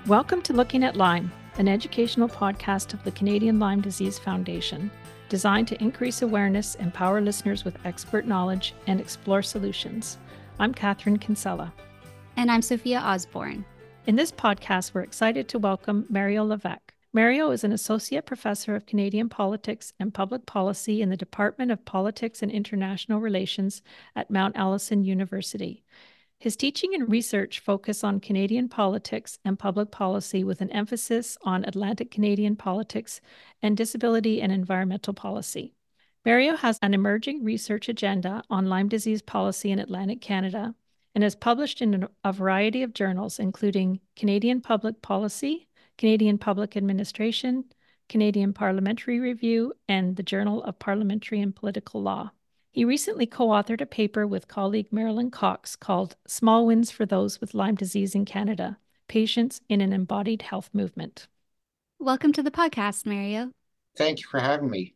Welcome to Looking at Lyme, an educational podcast of the Canadian Lyme Disease Foundation, designed to increase awareness, empower listeners with expert knowledge, and explore solutions. I'm Catherine Kinsella. And I'm Sophia Osborne. In this podcast, we're excited to welcome Mario Levesque. Mario is an associate professor of Canadian politics and public policy in the Department of Politics and International Relations at Mount Allison University. His teaching and research focus on Canadian politics and public policy with an emphasis on Atlantic Canadian politics and disability and environmental policy. Mario has an emerging research agenda on Lyme disease policy in Atlantic Canada and has published in a variety of journals, including Canadian Public Policy, Canadian Public Administration, Canadian Parliamentary Review, and the Journal of Parliamentary and Political Law. He recently co-authored a paper with colleague Marilyn Cox called Small Wins for Those with Lyme Disease in Canada, Patients in an Embodied Health Movement. Welcome to the podcast, Mario. Thank you for having me.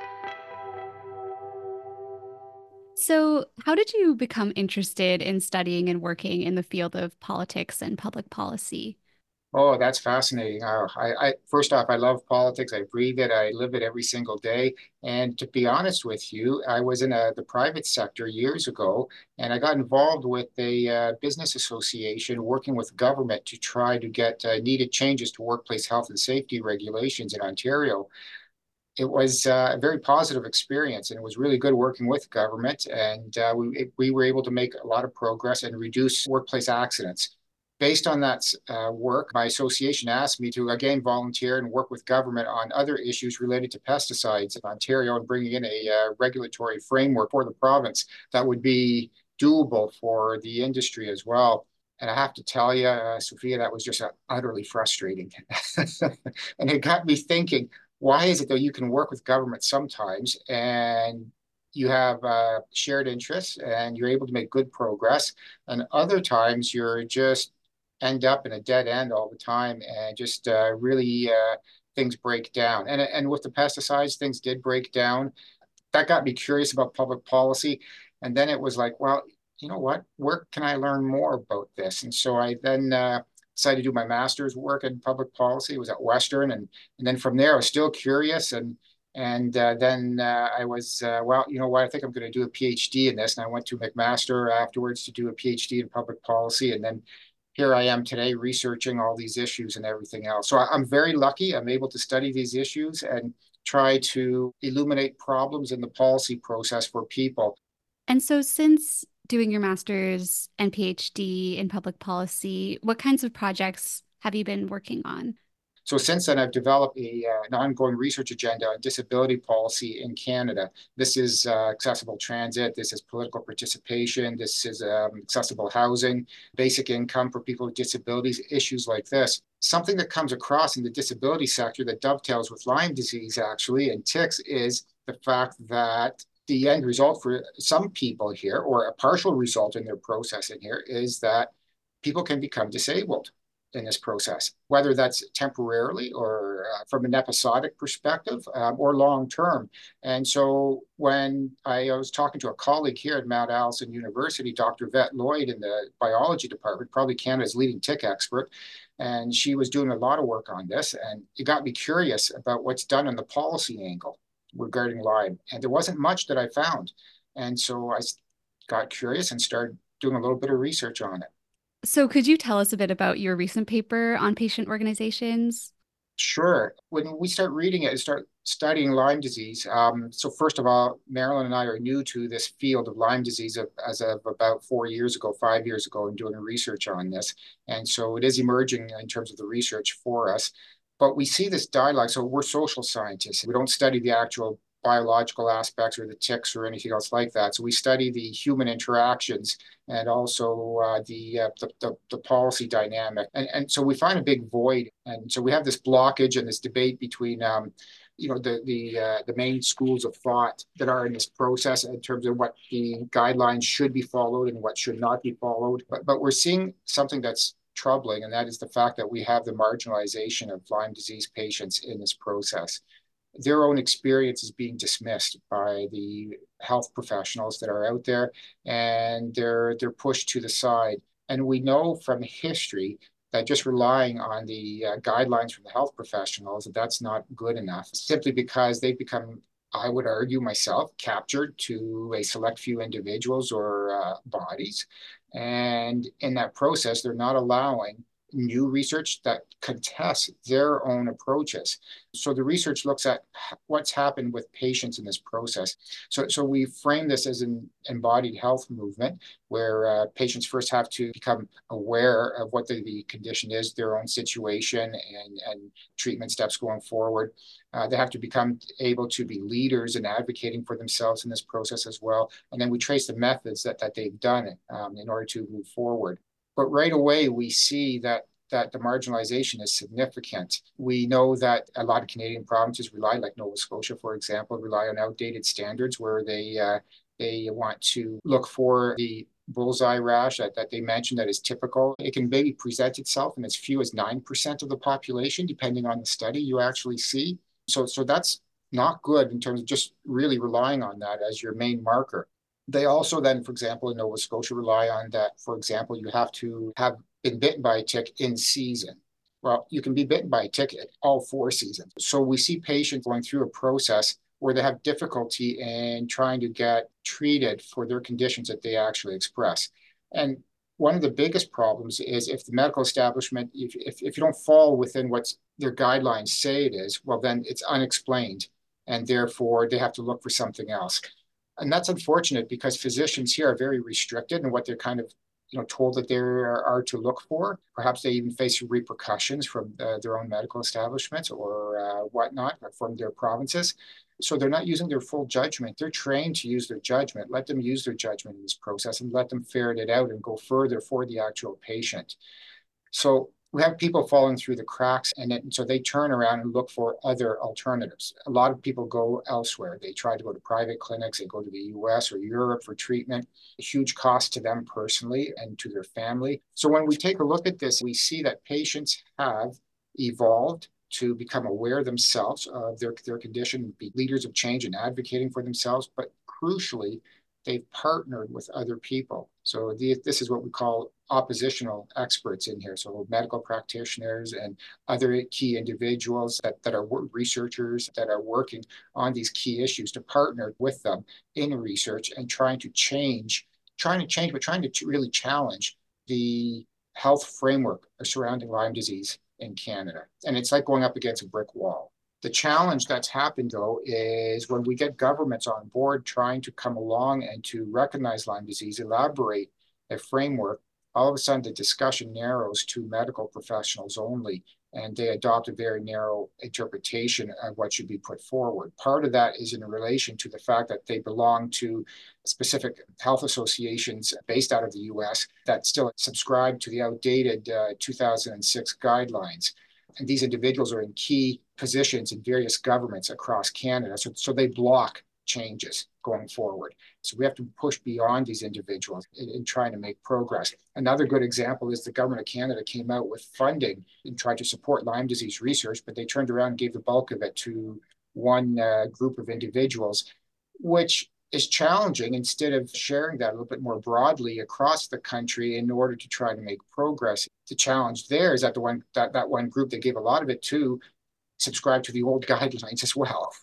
So, how did you become interested in studying and working in the field of politics and public policy? Oh, that's fascinating. First off, I love politics. I breathe it. I live it every single day. And to be honest with you, I was in the private sector years ago, and I got involved with a business association working with government to try to get needed changes to workplace health and safety regulations in Ontario. It was a very positive experience, and it was really good working with government. And we were able to make a lot of progress and reduce workplace accidents. Based on that work, my association asked me to again volunteer and work with government on other issues related to pesticides in Ontario and bringing in a regulatory framework for the province that would be doable for the industry as well. And I have to tell you, Sophia, that was just utterly frustrating. And it got me thinking, why is it that you can work with government sometimes and you have shared interests and you're able to make good progress, and other times you're just end up in a dead end all the time and just really things break down. And with the pesticides, things did break down. That got me curious about public policy. And then it was like, well, you know what? Where can I learn more about this? And so I then decided to do my master's work in public policy. It was at Western. And then from there, I was still curious. And then I was, well, you know what? I think I'm going to do a PhD in this. And I went to McMaster afterwards to do a PhD in public policy. And then here I am today researching all these issues and everything else. So I'm very lucky. I'm able to study these issues and try to illuminate problems in the policy process for people. And so since doing your master's and PhD in public policy, what kinds of projects have you been working on? So since then, I've developed an ongoing research agenda on disability policy in Canada. This is accessible transit, this is political participation, this is accessible housing, basic income for people with disabilities, issues like this. Something that comes across in the disability sector that dovetails with Lyme disease actually and ticks is the fact that the end result for some people here, or a partial result in their process in here, is that people can become disabled in this process, whether that's temporarily or from an episodic perspective or long term. And so when I was talking to a colleague here at Mount Allison University, Dr. Vette Lloyd in the biology department, probably Canada's leading tick expert, and she was doing a lot of work on this, and it got me curious about what's done on the policy angle regarding Lyme. And there wasn't much that I found. And so I got curious and started doing a little bit of research on it. So could you tell us a bit about your recent paper on patient organizations? Sure. When we start reading it and start studying Lyme disease, so first of all, Marilyn and I are new to this field of Lyme disease as of about 5 years ago, and doing research on this. And so it is emerging in terms of the research for us. But we see this dialogue. So we're social scientists. We don't study the actual biological aspects or the ticks or anything else like that. So we study the human interactions and also the policy dynamic. And so we find a big void. And so we have this blockage and this debate between the main schools of thought that are in this process in terms of what the guidelines should be followed and what should not be followed. But we're seeing something that's troubling, and that is the fact that we have the marginalization of Lyme disease patients in this process. Their own experience is being dismissed by the health professionals that are out there, and they're pushed to the side. And we know from history that just relying on the guidelines from the health professionals, that's not good enough, simply because they've become, I would argue myself, captured to a select few individuals or bodies. And in that process, they're not allowing new research that contests their own approaches. So the research looks at what's happened with patients in this process. So we frame this as an embodied health movement where patients first have to become aware of what the condition is, their own situation, and treatment steps going forward. They have to become able to be leaders and advocating for themselves in this process as well. And then we trace the methods that they've done in order to move forward. But right away, we see that the marginalization is significant. We know that a lot of Canadian provinces rely, like Nova Scotia, for example, rely on outdated standards where they want to look for the bullseye rash that they mentioned that is typical. It can maybe present itself in as few as 9% of the population, depending on the study you actually see. So that's not good in terms of just really relying on that as your main marker. They also then, for example, in Nova Scotia, rely on that, for example, you have to have been bitten by a tick in season. Well, you can be bitten by a tick at all 4 seasons. So we see patients going through a process where they have difficulty in trying to get treated for their conditions that they actually express. And one of the biggest problems is if the medical establishment, if you don't fall within what their guidelines say it is, well, then it's unexplained. And therefore, they have to look for something else. And that's unfortunate because physicians here are very restricted in what they're kind of told that they are to look for. Perhaps they even face repercussions from their own medical establishments or whatnot from their provinces. So they're not using their full judgment. They're trained to use their judgment. Let them use their judgment in this process and let them ferret it out and go further for the actual patient. So we have people falling through the cracks, and so they turn around and look for other alternatives. A lot of people go elsewhere. They try to go to private clinics. They go to the US or Europe for treatment. A huge cost to them personally and to their family. So when we take a look at this, we see that patients have evolved to become aware themselves of their condition, be leaders of change and advocating for themselves, but crucially, they've partnered with other people. So this is what we call oppositional experts in here. So medical practitioners and other key individuals that are researchers that are working on these key issues to partner with them in research and trying to really challenge the health framework surrounding Lyme disease in Canada. And it's like going up against a brick wall. The challenge that's happened, though, is when we get governments on board trying to come along and to recognize Lyme disease, elaborate a framework, all of a sudden the discussion narrows to medical professionals only, and they adopt a very narrow interpretation of what should be put forward. Part of that is in relation to the fact that they belong to specific health associations based out of the US that still subscribe to the outdated 2006 guidelines. And these individuals are in key positions in various governments across Canada. So they block changes going forward. So we have to push beyond these individuals in trying to make progress. Another good example is the government of Canada came out with funding and tried to support Lyme disease research, but they turned around and gave the bulk of it to one group of individuals, which is challenging instead of sharing that a little bit more broadly across the country in order to try to make progress. The challenge there is that that one group they gave a lot of it to subscribe to the old guidelines as well.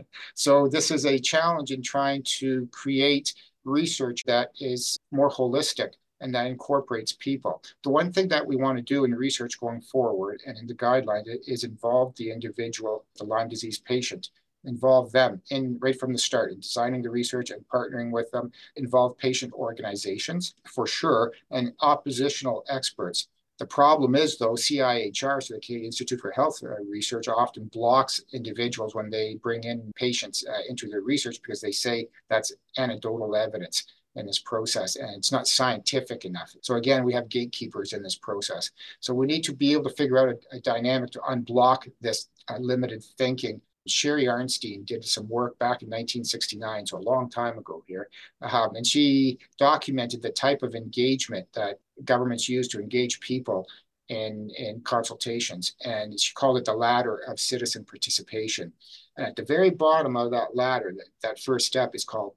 So this is a challenge in trying to create research that is more holistic and that incorporates people. The one thing that we want to do in research going forward and in the guidelines is involve the individual, the Lyme disease patient, involve them in right from the start in designing the research and partnering with them, involve patient organizations for sure, and oppositional experts. The problem is, though, CIHR, so the Canadian Institute for Health Research, often blocks individuals when they bring in patients into their research because they say that's anecdotal evidence in this process and it's not scientific enough. So again, we have gatekeepers in this process. So we need to be able to figure out a dynamic to unblock this limited thinking. Sherry Arnstein did some work back in 1969, so a long time ago here, and she documented the type of engagement that governments use to engage people in consultations, and she called it the ladder of citizen participation. And at the very bottom of that ladder, that first step is called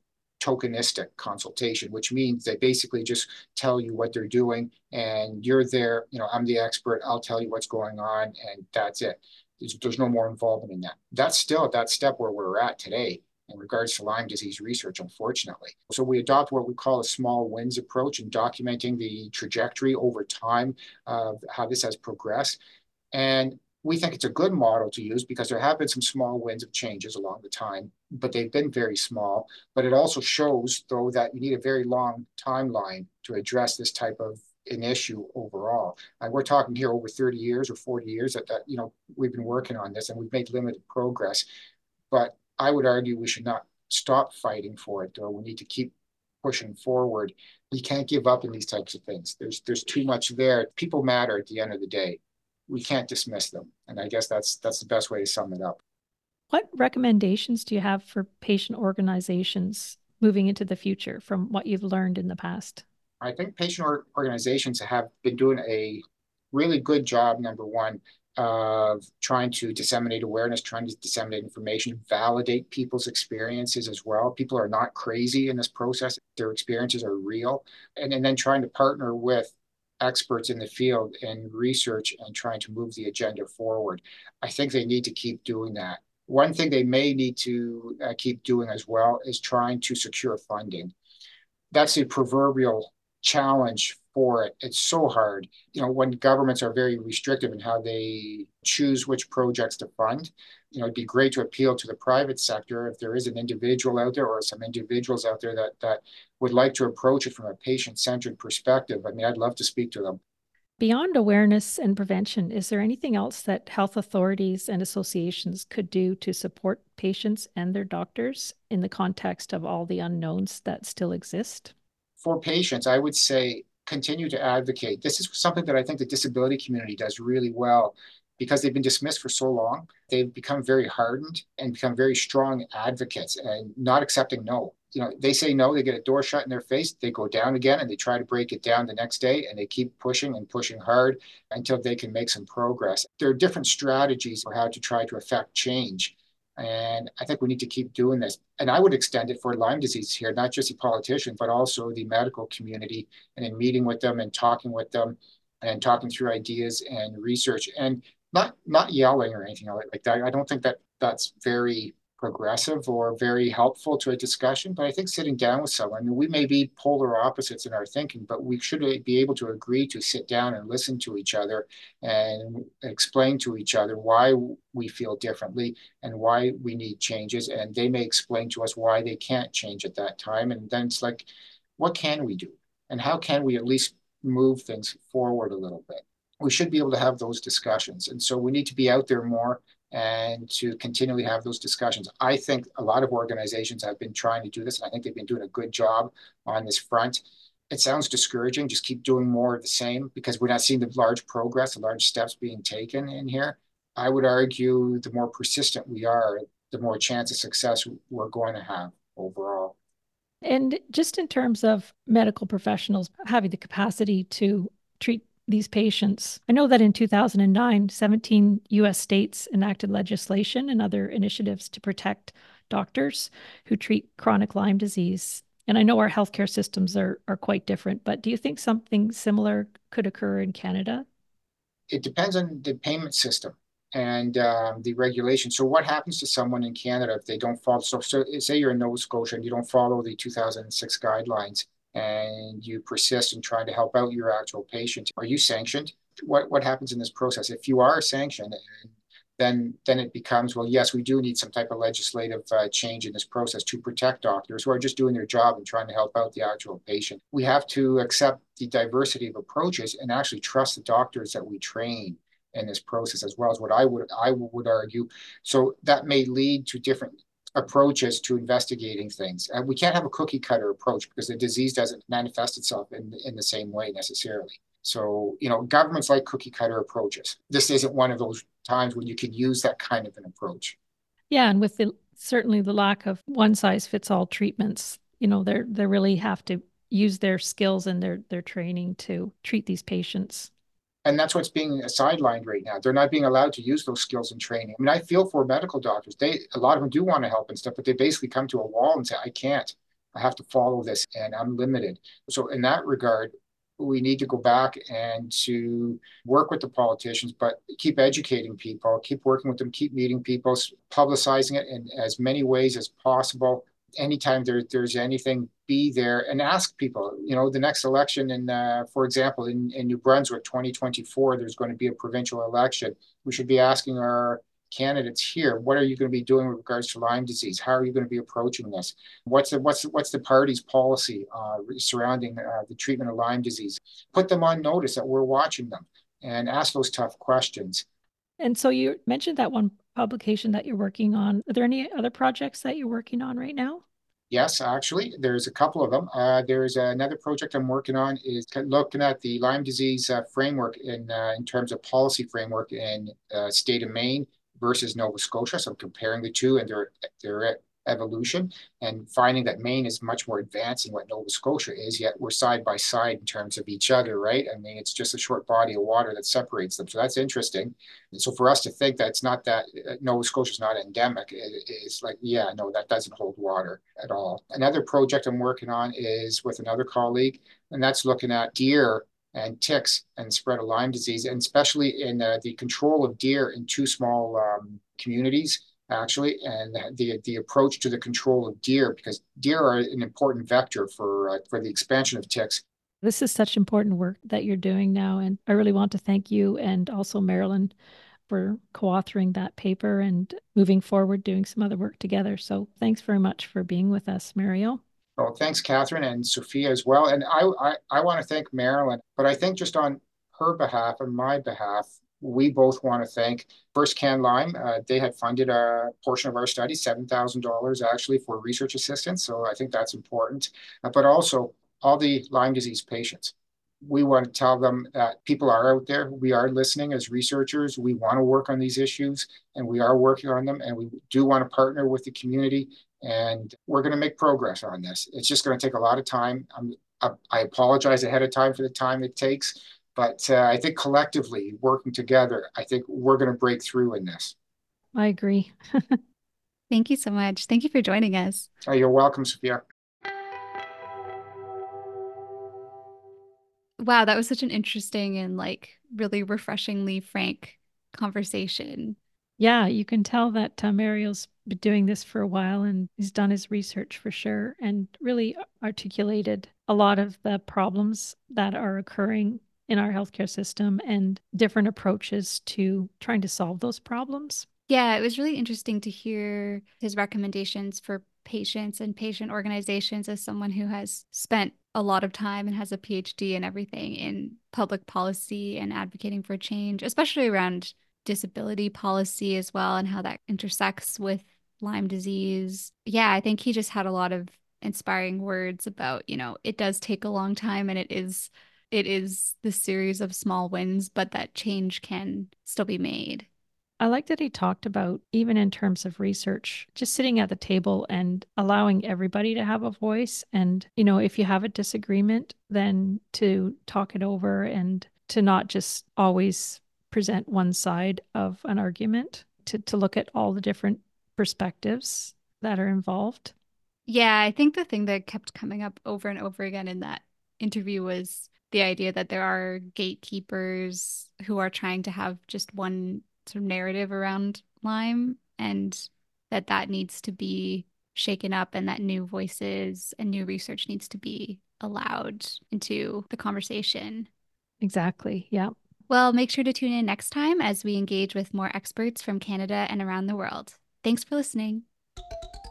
tokenistic consultation, which means they basically just tell you what they're doing and you're there, I'm the expert, I'll tell you what's going on and that's it. There's no more involvement in that. That's still at that step where we're at today in regards to Lyme disease research, unfortunately. So we adopt what we call a small wins approach in documenting the trajectory over time of how this has progressed. And we think it's a good model to use because there have been some small wins of changes along the time, but they've been very small. But it also shows, though, that you need a very long timeline to address this type of an issue overall. And we're talking here over 30 years or 40 years that we've been working on this and we've made limited progress. But I would argue we should not stop fighting for it, though. We need to keep pushing forward. We can't give up in these types of things. There's too much there. People matter at the end of the day. We can't dismiss them. And I guess that's the best way to sum it up. What recommendations do you have for patient organizations moving into the future from what you've learned in the past? I think patient organizations have been doing a really good job, number one, of trying to disseminate awareness, trying to disseminate information, validate people's experiences as well. People are not crazy in this process. Their experiences are real. And then trying to partner with experts in the field and research and trying to move the agenda forward. I think they need to keep doing that. One thing they may need to keep doing as well is trying to secure funding. That's a proverbial challenge for it. It's so hard. When governments are very restrictive in how they choose which projects to fund, it'd be great to appeal to the private sector if there is an individual out there or some individuals out there that would like to approach it from a patient-centered perspective. I mean, I'd love to speak to them. Beyond awareness and prevention, is there anything else that health authorities and associations could do to support patients and their doctors in the context of all the unknowns that still exist? For patients, I would say continue to advocate. This is something that I think the disability community does really well because they've been dismissed for so long. They've become very hardened and become very strong advocates and not accepting no. They say no, they get a door shut in their face, they go down again and they try to break it down the next day and they keep pushing and pushing hard until they can make some progress. There are different strategies for how to try to affect change. And I think we need to keep doing this. And I would extend it for Lyme disease here, not just the politicians, but also the medical community, and in meeting with them and talking with them and talking through ideas and research and not yelling or anything like that. I don't think that that's very progressive or very helpful to a discussion, but I think sitting down with someone, we may be polar opposites in our thinking, but we should be able to agree to sit down and listen to each other and explain to each other why we feel differently and why we need changes. And they may explain to us why they can't change at that time. And then it's like, what can we do? And how can we at least move things forward a little bit? We should be able to have those discussions. And so we need to be out there more and to continually have those discussions. I think a lot of organizations have been trying to do this, and I think they've been doing a good job on this front. It sounds discouraging, just keep doing more of the same because we're not seeing the large progress, the large steps being taken in here. I would argue the more persistent we are, the more chance of success we're going to have overall. And just in terms of medical professionals having the capacity to treat these patients, I know that in 2009, 17 U.S. states enacted legislation and other initiatives to protect doctors who treat chronic Lyme disease. And I know our healthcare systems are quite different, but do you think something similar could occur in Canada? It depends on the payment system and the regulation. So what happens to someone in Canada if they don't follow? So say you're in Nova Scotia and you don't follow the 2006 guidelines, and you persist in trying to help out your actual patient. Are you sanctioned? What happens in this process? If you are sanctioned, then it becomes, well, yes, we do need some type of legislative change in this process to protect doctors who are just doing their job and trying to help out the actual patient. We have to accept the diversity of approaches and actually trust the doctors that we train in this process as well, as what I would argue. So that may lead to different approaches to investigating things. And we can't have a cookie cutter approach because the disease doesn't manifest itself in the same way necessarily. So, governments like cookie cutter approaches. This isn't one of those times when you can use that kind of an approach. Yeah, and with certainly the lack of one size fits all treatments, they really have to use their skills and their training to treat these patients. And that's what's being sidelined right now. They're not being allowed to use those skills in training. I mean, I feel for medical doctors. A lot of them do want to help and stuff, but they basically come to a wall and say, I can't. I have to follow this and I'm limited. So in that regard, we need to go back and to work with the politicians, but keep educating people, keep working with them, keep meeting people, publicizing it in as many ways as possible. Anytime there's anything, be there and ask people. The next election for example, in New Brunswick, 2024, there's going to be a provincial election. We should be asking our candidates here, what are you going to be doing with regards to Lyme disease? How are you going to be approaching this? What's the party's policy surrounding the treatment of Lyme disease? Put them on notice that we're watching them and ask those tough questions. And so you mentioned that one publication that you're working on. Are there any other projects that you're working on right now? Yes, actually, there's a couple of them. There's another project I'm working on is looking at the Lyme disease framework in terms of policy framework in state of Maine versus Nova Scotia. So I'm comparing the two and their evolution and finding that Maine is much more advanced than what Nova Scotia is, yet we're side by side in terms of each other, right? I mean, it's just a short body of water that separates them. So that's interesting. And so for us to think that it's not that Nova Scotia is not endemic, it's like, yeah, no, that doesn't hold water at all. Another project I'm working on is with another colleague, and that's looking at deer and ticks and spread of Lyme disease, and especially in the control of deer in two small communities, actually, and the approach to the control of deer, because deer are an important vector for the expansion of ticks. This is such important work that you're doing now, and I really want to thank you and also Marilyn for co-authoring that paper and moving forward, doing some other work together. So thanks very much for being with us, Mario. Well, thanks, Catherine and Sophia as well. And I want to thank Marilyn, but I think just on her behalf and my behalf, we both want to thank First Can Lyme. They had funded a portion of our study, $7,000 actually, for research assistance. So I think that's important. But also all the Lyme disease patients. We want to tell them that people are out there. We are listening as researchers. We want to work on these issues and we are working on them. And we do want to partner with the community. And we're going to make progress on this. It's just going to take a lot of time. I apologize ahead of time for the time it takes, but I think collectively working together, I think we're going to break through in this. I agree. Thank you so much. Thank you for joining us. You're welcome, Sophia. Wow, that was such an interesting and really refreshingly frank conversation. Yeah, you can tell that Mario's been doing this for a while and he's done his research for sure and really articulated a lot of the problems that are occurring in our healthcare system and different approaches to trying to solve those problems. Yeah, it was really interesting to hear his recommendations for patients and patient organizations as someone who has spent a lot of time and has a PhD and everything in public policy and advocating for change, especially around disability policy as well and how that intersects with Lyme disease. Yeah, I think he just had a lot of inspiring words about, it does take a long time and it is this series of small wins, but that change can still be made. I like that he talked about, even in terms of research, just sitting at the table and allowing everybody to have a voice. And, if you have a disagreement, then to talk it over and to not just always present one side of an argument, to look at all the different perspectives that are involved. Yeah, I think the thing that kept coming up over and over again in that interview was the idea that there are gatekeepers who are trying to have just one sort of narrative around Lyme, and that needs to be shaken up and that new voices and new research needs to be allowed into the conversation. Exactly. Yeah. Well, make sure to tune in next time as we engage with more experts from Canada and around the world. Thanks for listening.